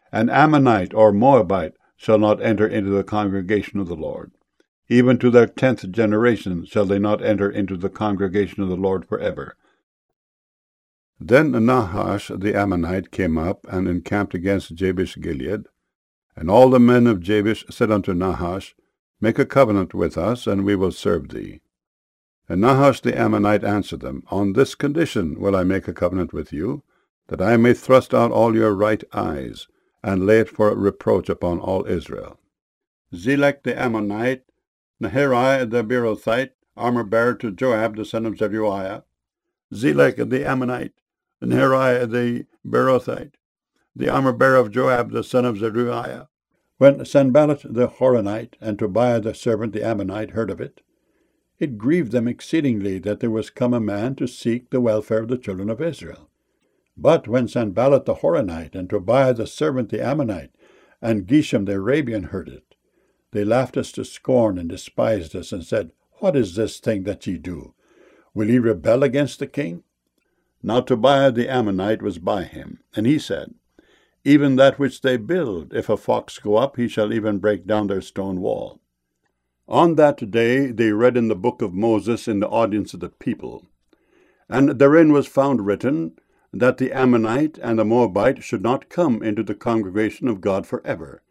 An Ammonite or Moabite shall not enter into the congregation of the Lord. Even to their 10th generation shall they not enter into the congregation of the Lord forever. Then Nahash the Ammonite came up and encamped against Jabesh-Gilead. And all the men of Jabesh said unto Nahash, Make a covenant with us, and we will serve thee. And Nahash the Ammonite answered them, On this condition will I make a covenant with you, that I may thrust out all your right eyes, and lay it for a reproach upon all Israel. Zelek the Ammonite, Nahari the Beerothite, armor-bearer to Joab the son of Zeruiah. Zelek the Ammonite, Nahari the Beerothite, the armor-bearer of Joab the son of Zeruiah. When Sanballat the Horonite and Tobiah the servant the Ammonite heard of it, it grieved them exceedingly that there was come a man to seek the welfare of the children of Israel. But when Sanballat the Horonite and Tobiah the servant the Ammonite and Geshem the Arabian heard it, they laughed us to scorn and despised us, and said, What is this thing that ye do? Will ye rebel against the king? Now Tobiah the Ammonite was by him, and he said, Even that which they build, if a fox go up, he shall even break down their stone wall. On that day they read in the book of Moses in the audience of the people, and therein was found written, that the Ammonite and the Moabite should not come into the congregation of God forever.